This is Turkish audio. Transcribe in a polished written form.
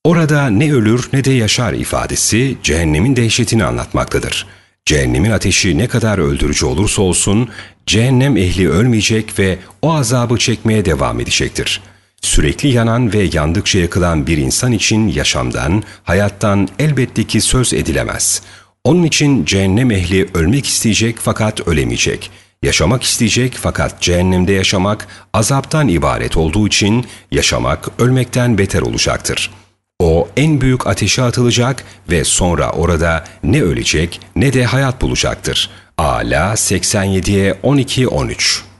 Orada ne ölür ne de yaşar ifadesi cehennemin dehşetini anlatmaktadır. Cehennemin ateşi ne kadar öldürücü olursa olsun, cehennem ehli ölmeyecek ve o azabı çekmeye devam edecektir. Sürekli yanan ve yandıkça yakılan bir insan için yaşamdan, hayattan elbette ki söz edilemez. Onun için cehennem ehli ölmek isteyecek fakat ölemeyecek. Yaşamak isteyecek fakat cehennemde yaşamak azaptan ibaret olduğu için yaşamak ölmekten beter olacaktır. O en büyük ateşe atılacak ve sonra orada ne ölecek ne de hayat bulacaktır. Ala 87'ye 12-13.